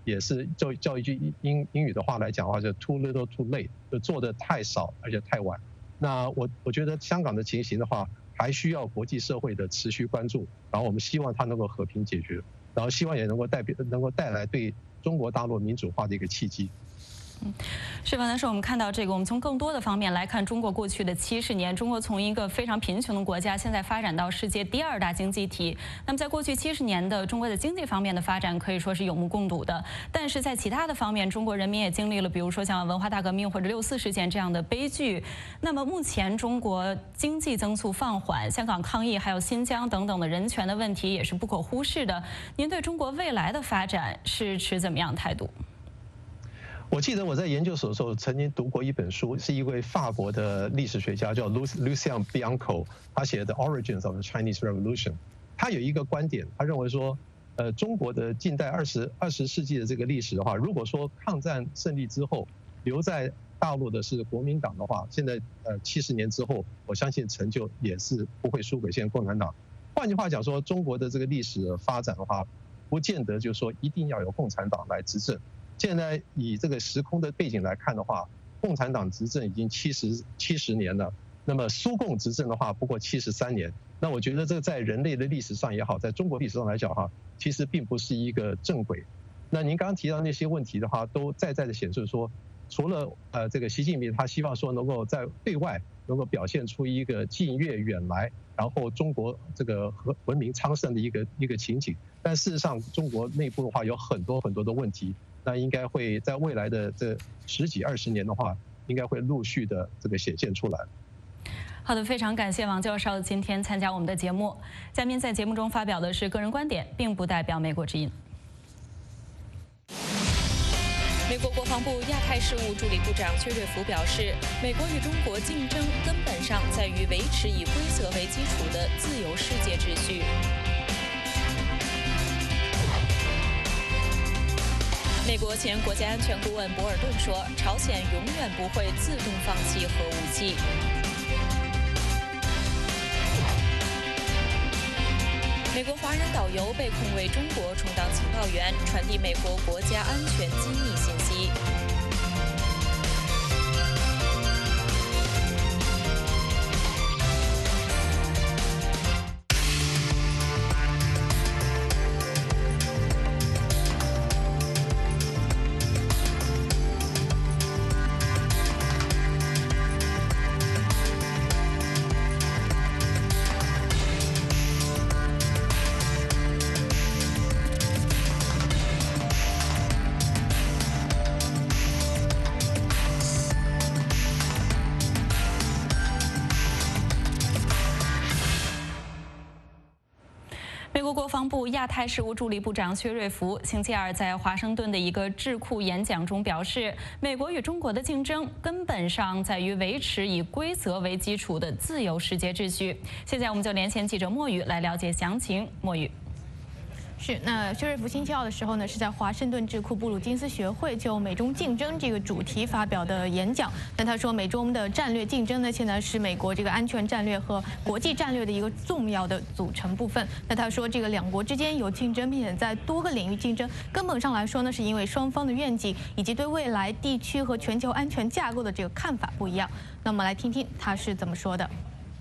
也是叫一句英语的话来讲的话，就 too little too late， 就做的太少而且太晚。那我觉得香港的情形的话，还需要国际社会的持续关注，然后我们希望它能够和平解决，然后希望也能够带来对中国大陆民主化的一个契机。 是吧？但是我们看到这个，我们从更多的方面来看，中国过去的70年，中国从一个非常贫穷的国家，现在发展到世界第2大经济体。那么在过去70年的中国的经济方面的发展，可以说是有目共睹的。但是在其他的方面，中国人民也经历了，比如说像文化大革命或者6·4事件这样的悲剧。那么目前中国经济增速放缓，香港抗议还有新疆等等的人权的问题也是不可忽视的。您对中国未来的发展是持怎么样的态度？ 我记得我在研究所的时候曾经读过一本书，是一位法国的历史学家叫 Lucien Bianco， 他写的《Origins of the Chinese Revolution》。他有一个观点，他认为说，中国的近代20世纪的这个历史的话，如果说抗战胜利之后留在大陆的是国民党的话，现在70年之后，我相信成就也是不会输给现在共产党。换句话讲说，中国的这个历史发展的话，不见得就是说一定要有共产党来执政。现在以这个时空的背景来看的话，共产党执政已经70年了，那么苏共执政的话不过73年。那我觉得这在人类的历史上也好，在中国历史上来讲哈，其实并不是一个正轨。那您刚刚提到那些问题的话，都在的显示说，除了这个习近平他希望说能够在对外能够表现出一个近悦远来，然后中国这个文明昌盛的一个情景，但事实上中国内部的话有很多的问题。那应该会在未来的这10几20年的话，应该会陆续的这个显现出来。 好的，非常感谢王教授今天参加我们的节目。嘉宾在节目中发表的是个人观点，并不代表美国之音。美国国防部亚太事务助理部长薛瑞福表示，美国与中国竞争根本上在于维持以规则为基础的自由世界秩序。美国前国家安全顾问博尔顿说，朝鲜永远不会自动放弃核武器。美国华人导游被控为中国充当情报员，传递美国国家安全机密信息。美国国防部亚太事务助理部长薛瑞福星期二在华盛顿的一个智库演讲中表示，美国与中国的竞争根本上在于维持以规则为基础的自由世界秩序。现在我们就连线记者莫宇来了解详情。莫宇。 是，那薛瑞福星期二的时候呢，是在华盛顿智库布鲁金斯学会就美中竞争这个主题发表的演讲。那他说，美中的战略竞争呢，现在是美国这个安全战略和国际战略的一个重要的组成部分。那他说，这个两国之间有竞争，并且在多个领域竞争，根本上来说呢，是因为双方的愿景以及对未来地区和全球安全架构的这个看法不一样。那我们来听听他是怎么说的。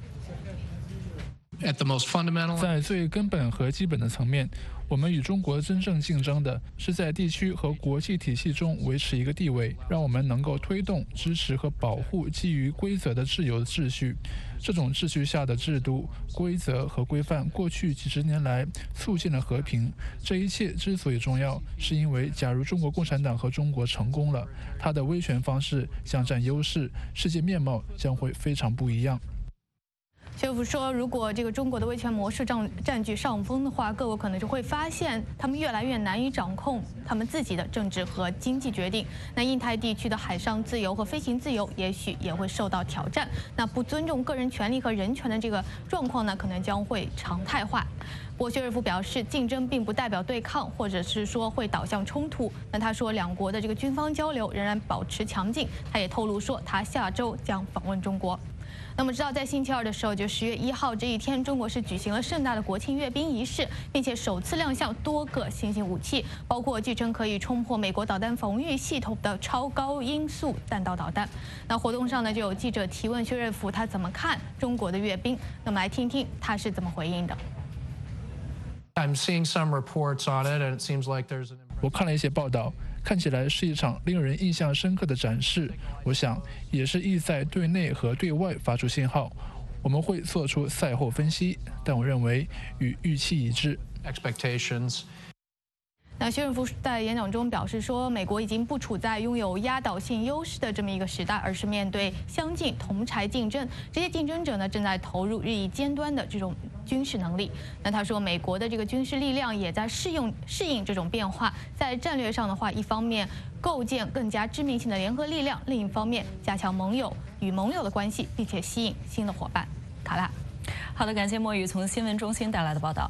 在最根本和基本的层面，我们与中国真正竞争的是在地区和国际体系中维持一个地位，让我们能够推动、支持和保护基于规则的自由的秩序。这种秩序下的制度、规则和规范，过去几十年来促进了和平。这一切之所以重要，是因为假如中国共产党和中国成功了，它的威权方式将占优势，世界面貌将会非常不一样。 薛瑞福说，如果这个中国的威权模式占据上风的话，各国可能就会发现他们越来越难以掌控他们自己的政治和经济决定。那印太地区的海上自由和飞行自由也许也会受到挑战。那不尊重个人权利和人权的这个状况呢，可能将会常态化。不过薛瑞福表示，竞争并不代表对抗，或者是说会导向冲突。那他说，两国的这个军方交流仍然保持强劲。他也透露说，他下周将访问中国。 那么，知道在星期二的时候，就10月1号这一天，中国是举行了盛大的国庆阅兵仪式，并且首次亮相多个新型武器，包括据称可以冲破美国导弹防御系统的超高音速弹道导弹。那活动上呢，就有记者提问薛瑞福他怎么看中国的阅兵，那么来听听他是怎么回应的。 我看了一些报道，看起来是一场令人印象深刻的展示。我想，也是意在对内和对外发出信号。我们会做出赛后分析，但我认为与预期一致。 那薛瑞福在演讲中表示说，美国已经不处在拥有压倒性优势的这么一个时代，而是面对相近同柴竞争。这些竞争者呢，正在投入日益尖端的这种军事能力。那他说，美国的这个军事力量也在适应这种变化。在战略上的话，一方面构建更加致命性的联合力量，另一方面加强与盟友的关系，并且吸引新的伙伴。卡拉， 好的，感谢墨雨从新闻中心带来的报道。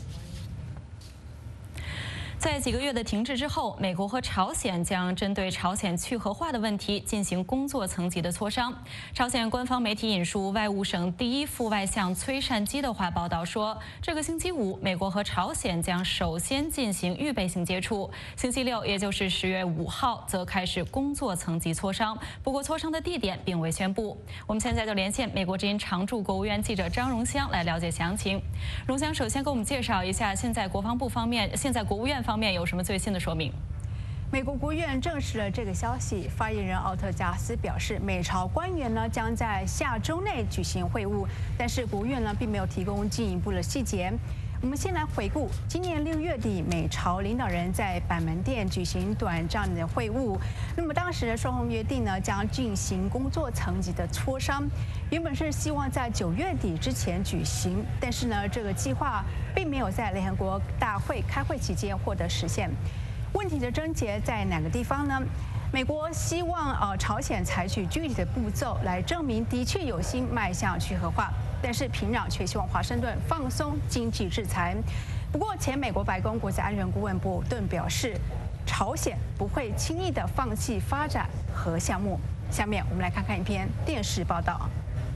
在几个月的停滞之后，美国和朝鲜将针对朝鲜去核化的问题进行工作层级的磋商。朝鲜官方媒体引述外务省第一副外相崔善基的话报道说，这个星期五，美国和朝鲜将首先进行预备性接触，星期六，也就是10月5号，则开始工作层级磋商。不过，磋商的地点并未宣布。我们现在就连线美国之音常驻国务院记者张荣香来了解详情。荣香首先给我们介绍一下，现在国务院方面有什么最新的说明？ 美国国务院证实了这个消息。发言人奥特加斯表示，美朝官员呢将在下周内举行会晤，但是国务院呢并没有提供进一步的细节。我们先来回顾，今年6月底，美朝领导人在板门店举行短暂的会晤。那么当时双方约定呢，将进行工作层级的磋商。原本是希望在9月底之前举行，但是呢，这个计划并没有在联合国大会开会期间获得实现。问题的症结在哪个地方呢？美国希望朝鲜采取具体的步骤来证明的确有心迈向去核化，但是平壤却希望华盛顿放松经济制裁。不过，前美国白宫国家安全顾问博尔顿表示，朝鲜不会轻易的放弃发展核项目。下面我们来看看一篇电视报道。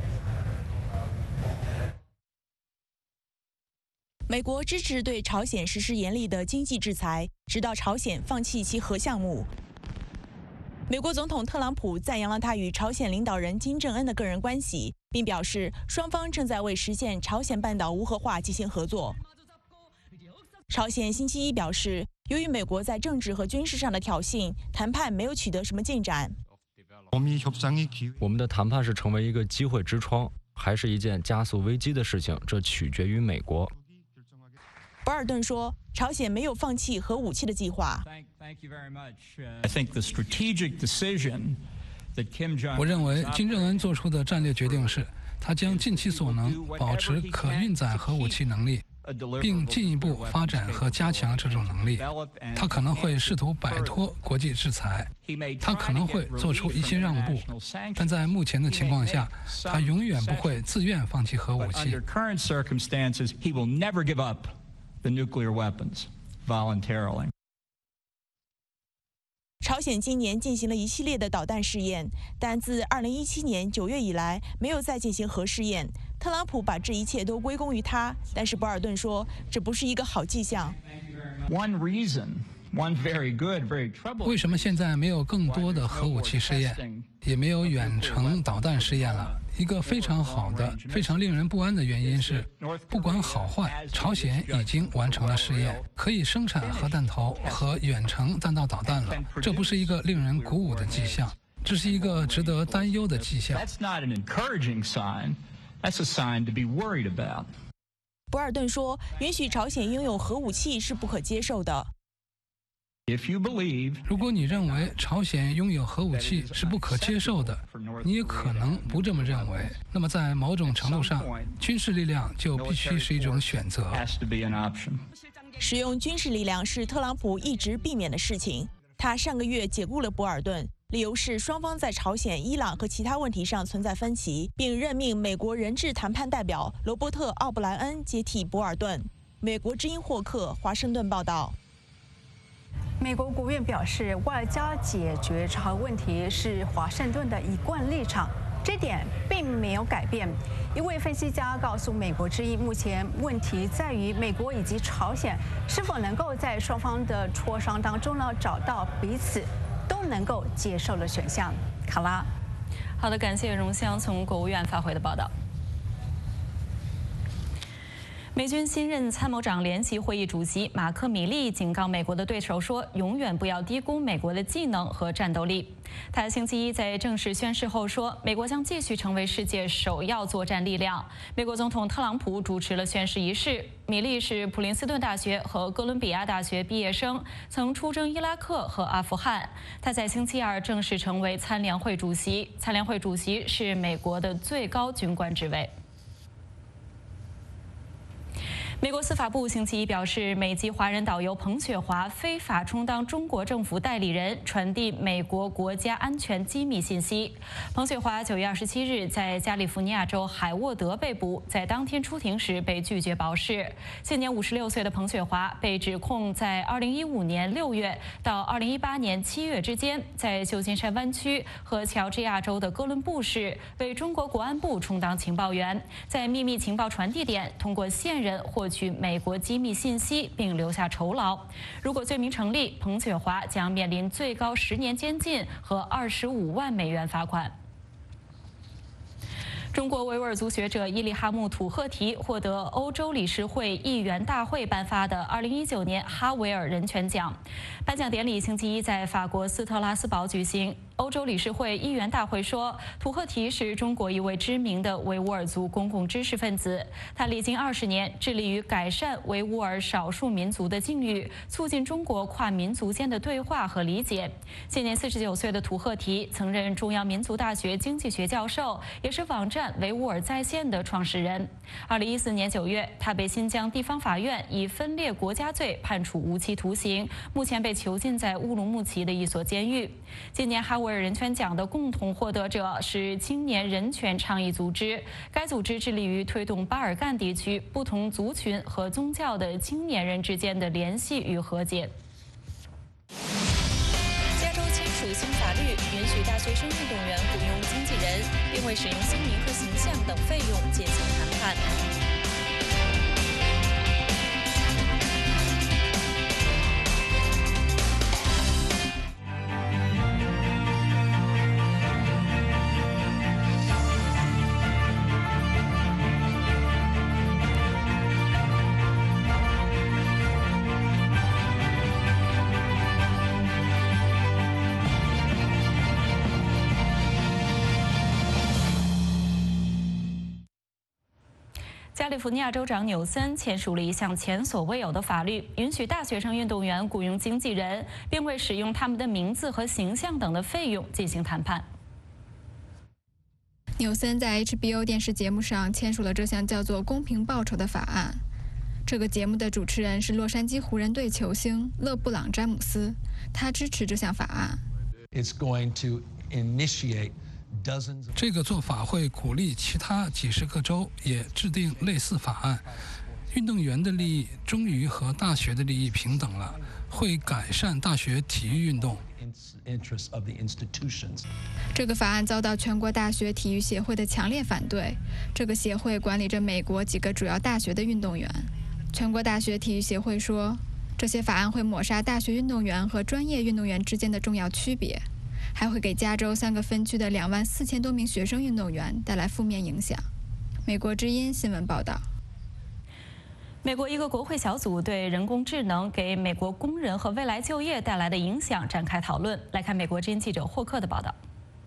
美国支持对朝鲜实施严厉的经济制裁，直到朝鲜放弃其核项目。美国总统特朗普赞扬了他与朝鲜领导人金正恩的个人关系，并表示双方正在为实现朝鲜半岛无核化进行合作。朝鲜星期一表示，由于美国在政治和军事上的挑衅，谈判没有取得什么进展。 我们的谈判是成为一个机会之窗，还是一件加速危机的事情，这取决于美国。 博尔顿说，朝鲜没有放弃核武器的计划。 我认为金正恩做出的战略决定是，他将尽其所能保持可运载核武器能力，并进一步发展和加强这种能力。他可能会试图摆脱国际制裁，他可能会做出一些让步，但在目前的情况下，他永远不会自愿放弃核武器。 The nuclear weapons voluntarily. 朝鲜今年进行了一系列的导弹试验，但自2017年9月以来没有再进行核试验。特朗普把这一切都归功于他，但是博尔顿说这不是一个好迹象。 为什么现在没有更多的核武器试验，也没有远程导弹试验了？一个非常好的、非常令人不安的原因是，不管好坏，朝鲜已经完成了试验，可以生产核弹头和远程弹道导弹了。这不是一个令人鼓舞的迹象，这是一个值得担忧的迹象。 博尔顿说，允许朝鲜拥有核武器是不可接受的。 如果你认为朝鲜拥有核武器是不可接受的，你也可能不这么认为。那么在某种程度上，军事力量就必须是一种选择。 使用军事力量是特朗普一直避免的事情。他上个月解雇了博尔顿，理由是双方在朝鲜、伊朗和其他问题上存在分歧，并任命美国人质谈判代表罗伯特·奥布莱恩接替博尔顿。美国之音霍克，华盛顿报道。 美国国务院表示，外交解决朝核问题是华盛顿的一贯立场， 这点并没有改变。一位分析家告诉美国之音，目前问题在于美国以及朝鲜是否能够在双方的磋商当中呢，找到彼此都能够接受的选项。卡拉， 好的，感谢荣香从国务院发回的报道。美军新任参谋长联席会议主席马克·米利警告美国的对手说：“永远不要低估美国的技能和战斗力。”他星期一在正式宣誓后说：“美国将继续成为世界首要作战力量。”美国总统特朗普主持了宣誓仪式。米利是普林斯顿大学和哥伦比亚大学毕业生，曾出征伊拉克和阿富汗。他在星期二正式成为参联会主席。参联会主席是美国的最高军官职位。美国司法部星期一表示，美籍华人导游彭雪华非法充当中国政府代理人，传递美国国家安全机密信息。彭雪华9月27日在加利福尼亚州海沃德被捕，在当天出庭时被拒绝保释。现年56岁的彭雪华被指控在2015年6月到2018年7月之间，在旧金山湾区和乔治亚州的哥伦布市为中国国安部充当情报员，在秘密情报传递点通过线人获取美国机密信息，并留下酬劳。如果罪名成立，彭雪华将面临最高10年监禁和25万美元罚款。中国维吾尔族学者伊利哈木·土赫提获得欧洲理事会议员大会颁发的2019年哈维尔人权奖。颁奖典礼星期一在法国斯特拉斯堡举行。欧洲理事会议员大会说，土赫提是中国一位知名的维吾尔族公共知识分子。他历经20年，致力于改善维吾尔少数民族的境遇，促进中国跨民族间的对话和理解。现年49岁的土赫提曾任中央民族大学经济学教授，也是网站维吾尔在线的创始人。2014年9月，他被新疆地方法院以分裂国家罪判处无期徒刑，目前被囚禁在乌鲁木齐的一所监狱。今年哈维尔人权奖的共同获得者是青年人权倡议组织，该组织致力于推动巴尔干地区不同族群和宗教的青年人之间的联系与和解。加州签署新法律，允许大学生运动员雇佣经纪人，并为使用姓名和形象等费用进行谈判。加利福尼亚州长纽森签署了一项前所未有的法律，允许大学生运动员雇佣经纪人，并为使用他们的名字和形象等的费用进行谈判。 纽森在 HBO 电视节目上签署了这项叫做“公平报酬”的法案。这个节目的主持人是洛杉矶湖人队球星勒布朗·詹姆斯，他支持这项法案。 It's going to initiate这个做法会鼓励其他几十个州也制定类似法案。运动员的利益终于和大学的利益平等了，会改善大学体育运动。这个法案遭到全国大学体育协会的强烈反对。这个协会管理着美国几个主要大学的运动员。全国大学体育协会说，这些法案会抹杀大学运动员和专业运动员之间的重要区别。还会给加州3个分区的24000多名学生运动员带来负面影响。美国之音新闻报道。 美国一个国会小组对人工智能给美国工人和未来就业带来的影响展开讨论。来看美国之音记者霍克的报道。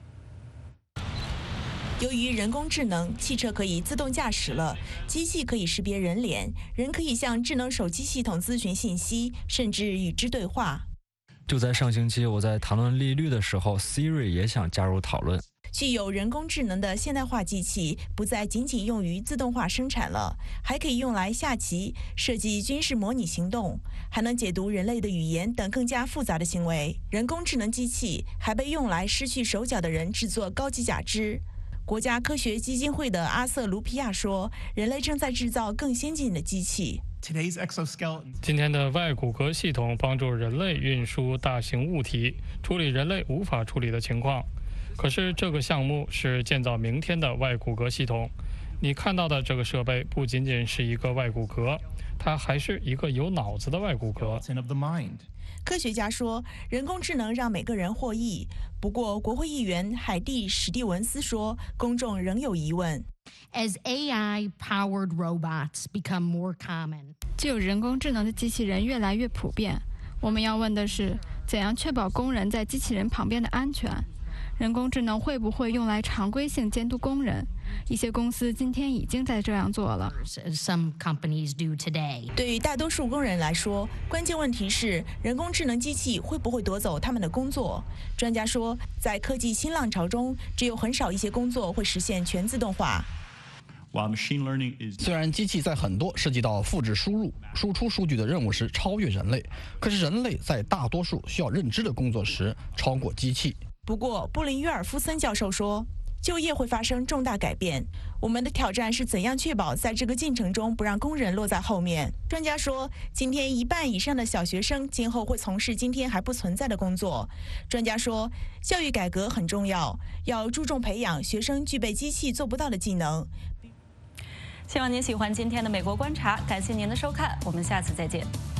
由于人工智能，汽车可以自动驾驶了，机器可以识别人脸，人可以向智能手机系统咨询信息，甚至与之对话。 就在上星期，我在谈论利率的时候 ，Siri 也想加入讨论。 具有人工智能的现代化机器不再仅仅用于自动化生产了，还可以用来下棋、设计军事模拟行动，还能解读人类的语言等更加复杂的行为。人工智能机器还被用来失去手脚的人制作高级假肢。国家科学基金会的阿瑟·卢皮亚说：“人类正在制造更先进的机器。” 今天的外骨骼系统帮助人类运输大型物体，处理人类无法处理的情况。 可是这个项目是建造明天的外骨骼系统。你看到的这个设备不仅仅是一个外骨骼，它还是一个有脑子的外骨骼。 科学家说，人工智能让每个人获益。不过，国会议员海蒂·史蒂文斯说，公众仍有疑问。 As AI-powered robots become more common， 具有人工智能的机器人越来越普遍，我们要问的是，怎样确保工人在机器人旁边的安全？人工智能会不会用来常规性监督工人？一些公司今天已经在这样做了。 Some companies do today。 对于大多数工人来说，关键问题是人工智能机器会不会夺走他们的工作？专家说，在科技新浪潮中，只有很少一些工作会实现全自动化。 虽然机器在很多涉及到复制、输入、输出数据的任务时超越人类，可是人类在大多数需要认知的工作时超过机器。 不过，布林约尔夫森教授说，就业会发生重大改变。我们的挑战是怎样确保在这个进程中不让工人落在后面。专家说，今天1半以上的小学生今后会从事今天还不存在的工作。专家说，教育改革很重要，要注重培养学生具备机器做不到的技能。 希望您喜欢今天的美国观察，感谢您的收看，我们下次再见。